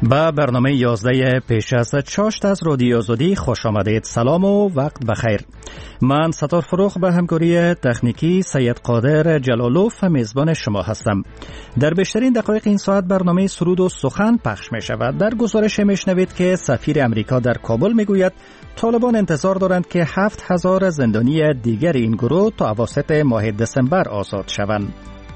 به برنامه 11 پیش از چاشت از رادیو آزادی خوش آمدید. سلام و وقت بخیر. من ستار فروخ به همکاری تکنیکی سید قادر جلالوف میزبان شما هستم. در بیشترین دقایق این ساعت برنامه سرود و سخن پخش می شود. در گزارش میشنوید که سفیر امریکا در کابل میگوید طالبان انتظار دارند که 7000 زندانی دیگر این گروه تا اواسط ماه دسامبر آزاد شوند.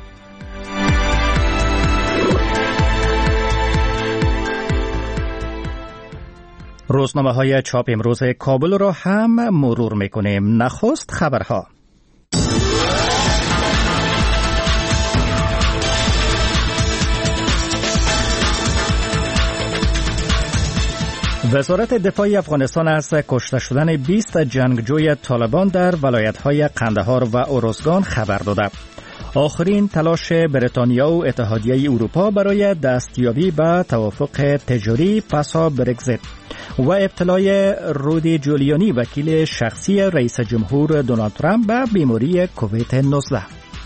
روزنامه‌های چاپ امروز کابل را هم مرور می‌کنیم. نخست خبرها. وزارت دفاع افغانستان از کشته شدن 20 جنگجوی طالبان در ولایت‌های قندهار و اروزگان خبر داده. آخرین تلاش بریتانیا و اتحادیه اروپا برای دستیابی به توافق تجاری پسا برگزیت و ابتلای رودی جولیانی وکیل شخصی رئیس جمهور دونالد ترامپ به بیماری کووید 19.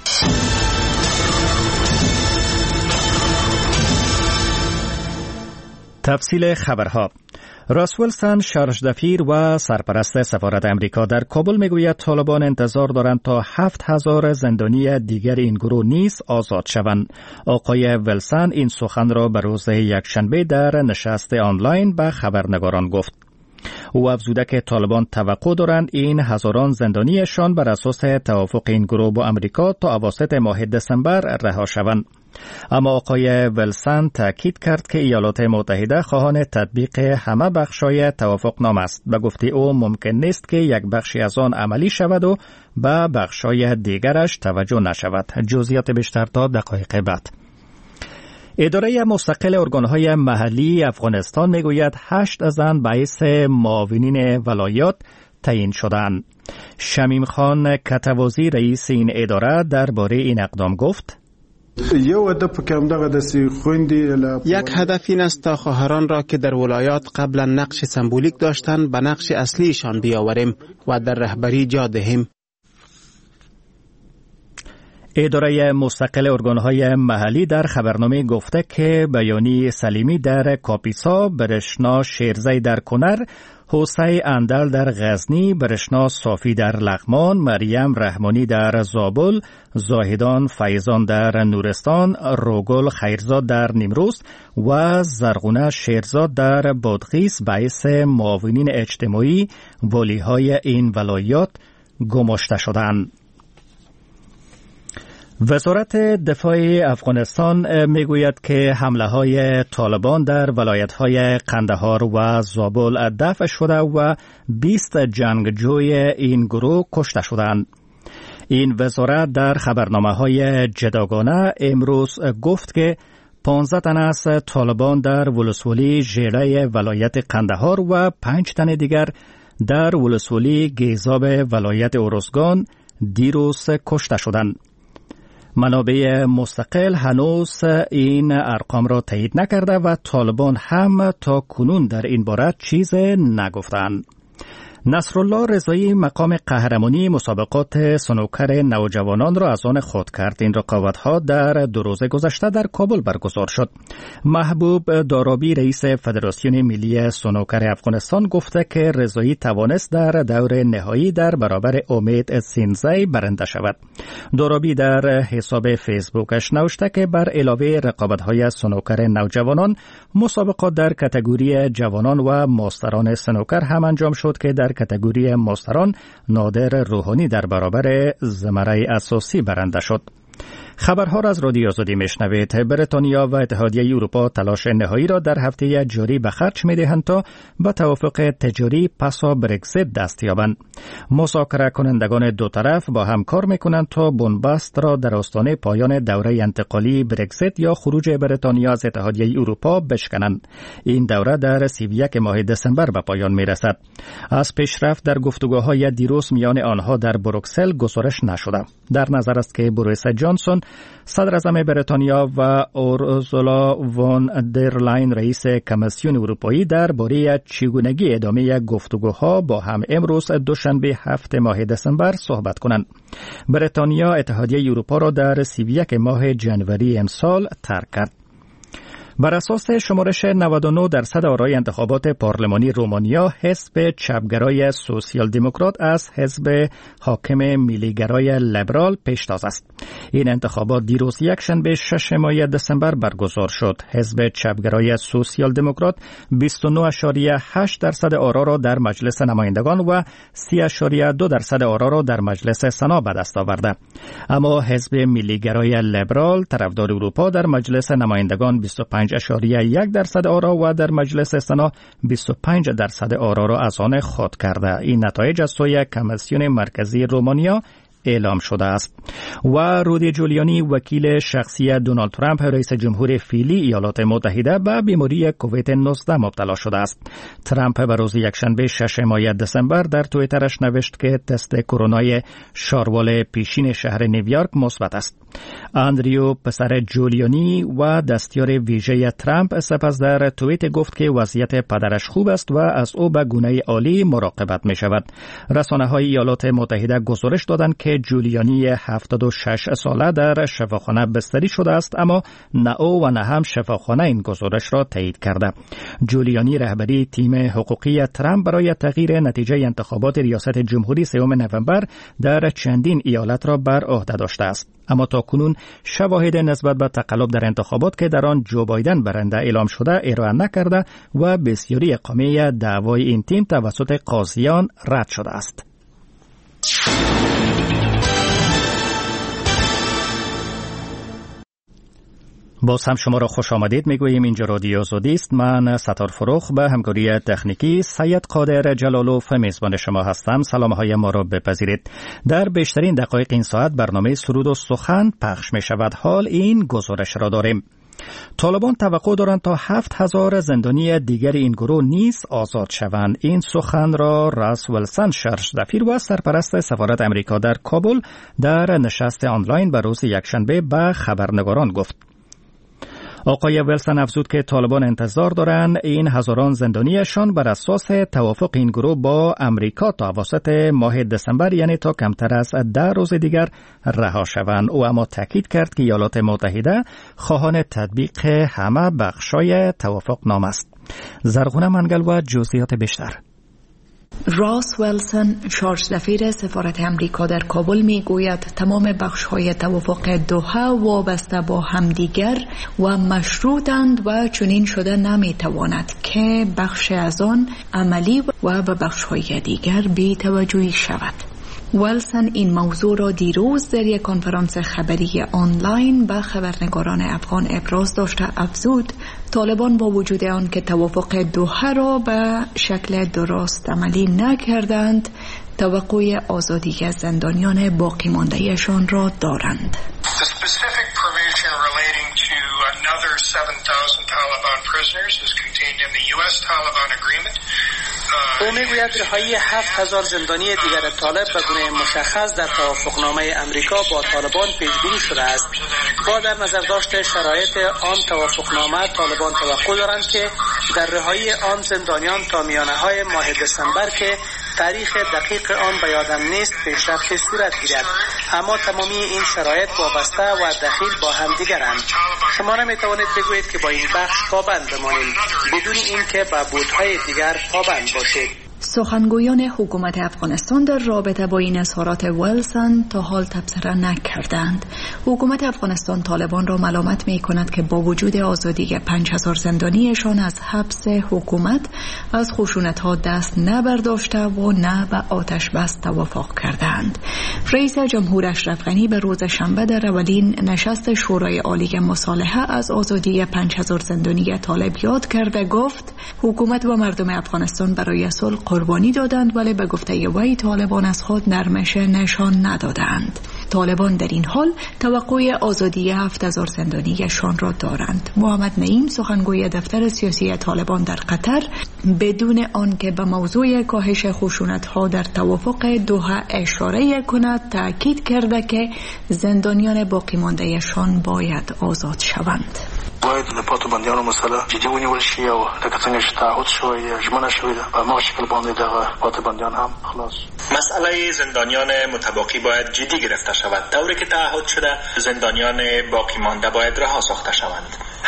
تفصیل خبرها. راس ویلسون شارژدفیر و سرپرست سفارت امریکا در کابل میگوید طالبان انتظار دارند تا 7000 زندانی دیگر این گروه نیز آزاد شوند. آقای ویلسون این سخن را به روز یکشنبه در نشست آنلاین به خبرنگاران گفت. او افزوده که طالبان توقع دارند این هزاران زندانیشان بر اساس توافق این گروه با امریکا تا اواسط ماه دسامبر رها شوند. اما آقای ویلسون تاکید کرد که ایالات متحده خواهان تطبیق همه بخشای توافقنامه است. به گفته او ممکن نیست که یک بخشی از آن عملی شود و به بخشای دیگرش توجه نشود. جزئیات بیشتر تا دقایق بعد. اداره مستقل ارگانهای محلی افغانستان میگوید 8 زن باعث معاونین ولایات تعیین شدند. شمیم خان کتوازی رئیس این اداره درباره این اقدام گفت: یک هدف این است تا خواهران را که در ولایات قبلا نقش سمبولیک داشتند به نقش اصلیشان بیاوریم و در رهبری جا دهیم. اداره مستقل ارگانهای محلی در خبرنامه گفته که بیانی سلیمی در کاپیسا، برشنا شیرزی در کنر، حوسی اندل در غزنی، برشنا صافی در لغمان، مریم رحمانی در زابل، زاهدان فیضان در نورستان، روگل خیرزاد در نیمروز و زرغونه شیرزاد در بادغیس باعث معاونین اجتماعی والیهای این ولایات گماشته شدند. وزارت دفاع افغانستان میگوید که حمله‌های طالبان در ولایت‌های قندهار و زابل دفع شده و 20 جنگجوی این گروه کشته شدند. این وزارت در خبرنامه‌های جداگانه امروز گفت که 15 تن از طالبان در ولسوالی ژیره ولایت قندهار و 5 تن دیگر در ولسوالی گیزاب ولایت اروزگان دیروز کشته شدند. منابع مستقل هنوز این ارقام را تایید نکرده و طالبان هم تا کنون در این باره چیز نگفتند. نصرالله رضایی مقام قهرمانی مسابقات سنوکر نوجوانان را از آن خود کرد. این رقابت‌ها در 2 روز گذشته در کابل برگزار شد. محبوب دارابی رئیس فدراسیون ملی سنوکر افغانستان گفته که رضایی توانست در دور نهایی در برابر امید سینزی برنده شود. دارابی در حساب فیسبوکش نوشته که بر علاوه رقابت‌های سنوکر نوجوانان، مسابقات در کاتگوری جوانان و ماستران سنوکر هم انجام شد که در کاتگوری ماستران نادر روحانی در برابر زمره اساسی برنده شد. خبرها را از رادیو آزادی میشنوید. بریتانیا و اتحادیه اروپا تلاش نهایی را در هفته جاری به خرج می‌دهند تا به توافق تجاری پسا برگزیت دست یابند. مذاکره کنندگان دو طرف با هم کار می‌کنند تا بنبست را در آستانه پایان دوره انتقالی برگزیت یا خروج بریتانیا از اتحادیه اروپا بشکنند. این دوره در 31 ماه دسامبر به پایان می‌رسد. از پیشرفت در گفتگوهای دیروز میان آنها در بروکسل گزارش نشده. در نظر است که بوریس جانسون صدر اعظم بریتانیا و اورسولا وان در لاین رئیس کمیسیون اروپایی درباره چگونگی ادامه گفتگوها با هم امروز دوشنبه 7 ماه دسامبر صحبت کنند. بریتانیا اتحادیه اروپا را در 31 ماه ژانویه امسال ترک کرد. بر اساس شمارش 99% آرای انتخابات پارلمانی رومانیا، حزب چپگرای سوسیال دموکرات از حزب حاکم میلیگرای لیبرال پیشتاز است. این انتخابات دیروز یکشنبه 6 ماه دسامبر برگزار شد. حزب چپگرای سوسیال دموکرات 29.8% آرا را در مجلس نمایندگان و 30.2% آرا را در مجلس سنا به دست آورده. اما حزب میلیگرای لیبرال طرفدار اروپا در مجلس نمایندگان 25.1% آرا و در مجلس سنا 25% آرا را از آن خود کرده. این نتایج از سوی کمیسیون مرکزی رومانیا اعلام شده است. و رودی جولیانی وکیل شخصی دونالد ترامپ رئیس جمهور فعلی ایالات متحده به بیماری کووید 19 مبتلا شده است. ترامپ به روز یکشنبه 6 ماه دسامبر در توییترش نوشت که تست کرونای شاروال پیشین شهر نیویورک مثبت است. اندریو پسر جولیانی و دستیار ویژه ترامپ سپس در توییت گفت که وضعیت پدرش خوب است و از او به گونه عالی مراقبت می شود. رسانه‌های ایالات متحده گزارش دادند که جولیانی 76 ساله در شفاخانه بستری شده است، اما نه او و نه هم شفاخانه این گزارش را تایید کرده. جولیانی رهبری تیم حقوقی ترامپ برای تغییر نتیجه انتخابات ریاست جمهوری 3 نوامبر در چندین ایالت را بر عهده داشته است. اما تاکنون شواهد نسبت به تقلب در انتخابات که در آن جو بایدن برنده اعلام شده ارائه نکرده و بسیاری اقامه دعوای این تیم توسط قاضیان رد شده است. باز هم شما را خوش آمدید میگوییم. اینجا رادیو آزادی است. من ستار فروخ به همکاری تکنیکی سید قادر جلالوف میزبان شما هستم. سلام‌های ما را بپذیرید. در بیشترین دقایق این ساعت برنامه سرود و سخن پخش می شود. حال این گزارش را داریم. طالبان توقع دارند تا 7000 زندانی دیگر این گروه نیز آزاد شوند. این سخن را راس ولسن شرشدفیر و سرپرست سفارت امریکا در کابل در نشست آنلاین به روز یکشنبه به خبرنگاران گفت. آقای ولسن افزود که طالبان انتظار دارند این هزاران زندانیشان بر اساس توافق این گروه با امریکا تا اواسط ماه دسامبر، یعنی تا کمتر از 10 روز دیگر رها شوند. او اما تاکید کرد که ایالات متحده خواهان تطبیق همه بخشای توافق نامه است. زرغونه منگل و جزئیات بیشتر. راس ولسن شارژدفیر سفارت امریکا در کابل می گوید تمام بخش‌های توافق دوحه وابسته با همدیگر و مشروطند و چنین شده نمی تواند که بخش از آن عملی و به بخش‌های دیگر بی توجهی شود. ولسن این موضوع را دیروز در یک کنفرانس خبری آنلاین به خبرنگاران افغان ابراز داشته. افزود طالبان با وجود آن که توافق دوحه را به شکل درست عملی نکردند، توقع آزادی از زندانیان باقی مانده‌شان را دارند. او میگوید رهایی 7000 زندانی دیگر طالب به گونه مشخص در توافقنامه امریکا با طالبان پیش‌بینی شده است. با در نظر داشت شرایط آن توافقنامه، طالبان توقع دارند که در رهایی آن زندانیان تا میانه‌های ماه دسامبر که تاریخ دقیق آن به یادم نیست پیشرفت صورت گیرد. اما تمامی این شرایط وابسته و دخیل با هم دیگرند. شما نمیتوانید بگویید که با این بخش پابند بمانید بدون اینکه به بودهای دیگر پابند باشید. سخنگویان حکومت افغانستان در رابطه با این اظهارات ولسن تا حال تبصره نکردند. حکومت افغانستان طالبان را ملامت می کند که با وجود آزادی 5000 زندانیشان از حبس حکومت از خشونت‌ها دست نبرداشته و نه به آتش بس توافق کردند. رئیس جمهور اشرف غنی به روز شنبه در اولین نشست شورای عالی مصالحه از آزادی 5000 زندانی طالب یاد کرده گفت حکومت و مردم افغانستان برای صلح قربانی دادند، ولی به گفته وی طالبان از خود نرمش نشان ندادند. طالبان در این حال توقع آزادی 7000 زندانیشان را دارند. محمد نعیم سخنگوی دفتر سیاسی طالبان در قطر بدون آنکه به موضوع کاهش خشونت‌ها در توافق دوحه اشاره کند تاکید کرده که زندانیان باقی مانده‌شان باید آزاد شوند. باید د پاتو بندیانو مسله جدي ونیول شي او لکه څنګه چې تعهد شوی ژمنه شوې ده په هماغه شکل باندې دغه پاتو بندیان هم خلاص. مسئله زندانیان متباقی باید جدی گرفته شود. طوری که تعهد شده زندانیان باقی مانده باید رها ساخته شوند.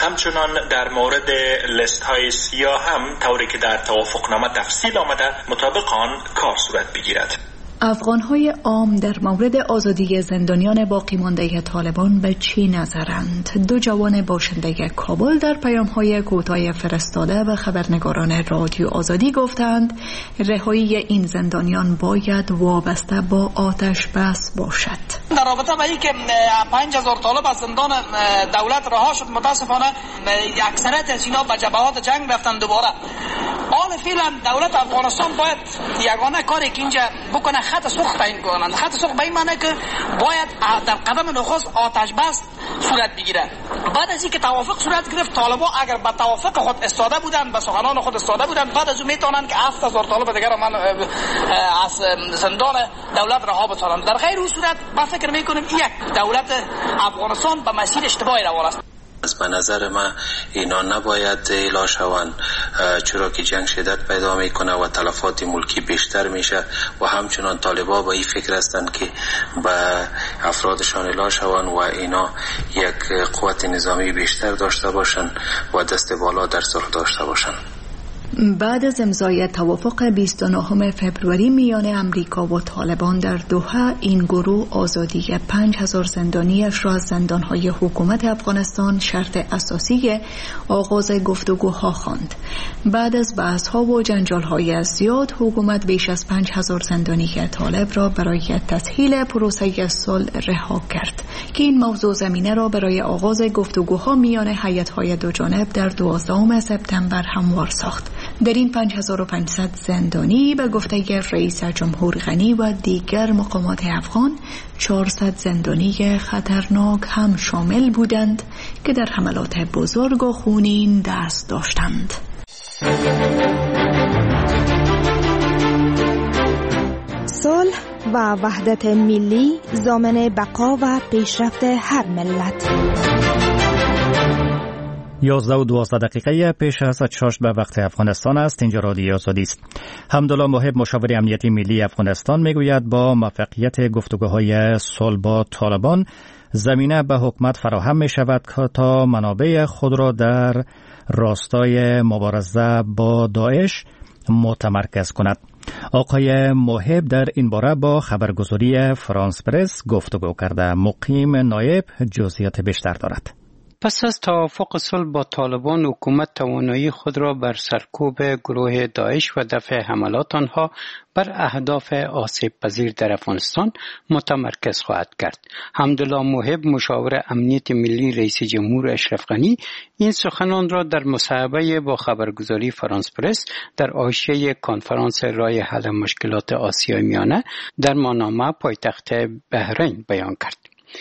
همچنان در مورد لیست های سیاه هم طوری که در توافقنامه تفصیل آمده مطابق آن کار صورت بگیرد. افغان‌های عام در مورد آزادی زندانیان باقی مانده طالبان به چی نظرند؟ دو جوان باشنده کابل در پیام‌های کوتاه فرستاده به خبرنگاران رادیو آزادی گفتند رهایی این زندانیان باید وابسته با آتش بس باشد. در رابطه با اینکه 5000 طالب از زندان دولت رها شد، متاسفانه اکثریت از اینا به جبهات جنگ رفتن دوباره. حال فعلا دولت افغانستان باید یگانه کاری که اینجا بکنه خط سرخ تعیین کنند. خط سرخ به این معنی که باید در قدم نخست آتش بس صورت بگیره. بعد از اینکه توافق صورت گرفت، طالبان اگر به توافق خود استاده بودند، به سخنان خود استاده بودند، بعد از اون میتونن که 7000 طالب دیگر من از زندان دولت رها بتوانند. در غیر این صورت ما فکر میکنیم یک دولت افغانستان به مسیر اشتباهی روان است. از به نظر من اینا نباید اعلام شوند، چرا که جنگ شدت پیدا میکنه و تلفات ملکی بیشتر میشه و همچنان طالبان با این فکر هستند که به افرادشان اعلام شوند و اینا یک قوت نظامی بیشتر داشته باشند و دست بالا در صلح داشته باشند. بعد از امضای توافق 29 فبروری میان امریکا و طالبان در دوحه، این گروه آزادی 5000 زندانیش را از زندانهای حکومت افغانستان شرط اساسی آغاز گفتگوها خواند. بعد از بحث‌ها و جنجال‌های زیاد، حکومت بیش از 5000 زندانی طالب را برای تسهیل پروسه صلح رها کرد که این موضوع زمینه را برای آغاز گفتگوها میان هیئت‌های دو جانب در 12 سپتامبر هموار ساخت. در این 5500 زندانی به گفته رئیس جمهور غنی و دیگر مقامات افغان 400 زندانی خطرناک هم شامل بودند که در حملات بزرگ و خونین دست داشتند. صلح و وحدت ملی ضامن بقا و پیشرفت هر ملت. 11 و 12 دقیقه پیش از چاشت به وقت افغانستان است. اینجا رادیو آزادی است. حمدالله موحب مشاور امنیتی ملی افغانستان میگوید با موفقیت گفتگوهای صلح با طالبان زمینه به حکومت فراهم می شود تا منابع خود را در راستای مبارزه با داعش متمرکز کند. آقای موحب در این باره با خبرگزاری فرانس پرس گفتگو کرده. مقیم نایب جزئیات بیشتر دارد. پس از توافق صلح با طالبان، حکومت توانایی خود را بر سرکوب گروه داعش و دفع حملات آنها بر اهداف آسیب پذیر در افغانستان متمرکز خواهد کرد. حمدالله موحب مشاور امنیت ملی رئیس جمهور اشرف غنی این سخنان را در مصاحبه با خبرگزاری فرانس پرس در حاشیه کنفرانس رای حل مشکلات آسیای میانه در ماناما پایتخت بحرین بیان کرد.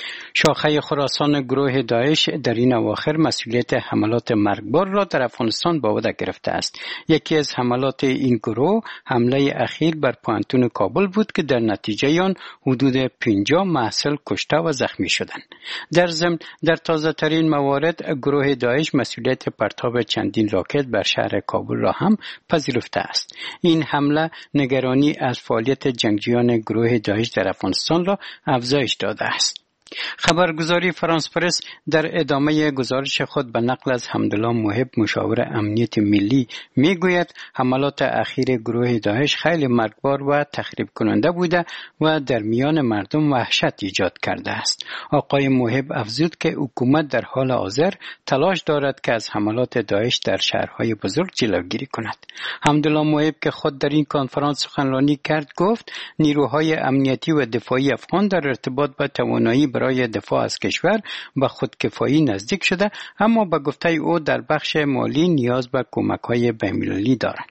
شاخه خراسان گروه داعش در این اواخر مسئولیت حملات مرگبار را در افغانستان به عهده گرفته است. یکی از حملات این گروه حمله اخیر بر پوانتون کابل بود که در نتیجه آن حدود 50 محصل کشته و زخمی شدند. در ضمن در تازه ترین موارد گروه داعش مسئولیت پرتاب چندین راکت بر شهر کابل را هم پذیرفته است. این حمله نگرانی از فعالیت جنگجویان گروه داعش در افغانستان را افزایش داده است. خبرگزاری فرانس پرس در ادامه گزارش خود به نقل از حمدالله موحب مشاور امنیت ملی میگوید حملات اخیر گروه داعش خیلی مرگبار و تخریب کننده بوده و در میان مردم وحشت ایجاد کرده است. آقای موحب افزود که حکومت در حال حاضر تلاش دارد که از حملات داعش در شهرهای بزرگ جلوگیری کند. حمدالله موحب که خود در این کنفرانس سخنرانی کرد گفت نیروهای امنیتی و دفاعی افغان در ارتباط با توانایی برای دفاع از کشور به خودکفایی نزدیک شده، اما به گفته او در بخش مالی نیاز به کمک‌های بین‌المللی دارند.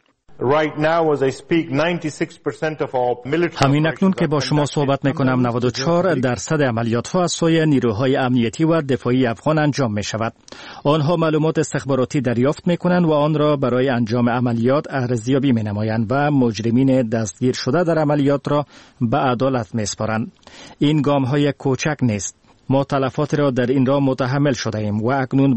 همین اکنون که با شما صحبت میکنم 94% عملیات ها از سوی نیروهای امنیتی و دفاعی افغان انجام می شود. آنها معلومات استخباراتی دریافت می کنند و آن را برای انجام عملیات ارزیابی می نمایند و مجرمین دستگیر شده در عملیات را به عدالت می سپارند. این گام های کوچک نیست. ما تلفات را در این راه متحمل شده ایم و اکنون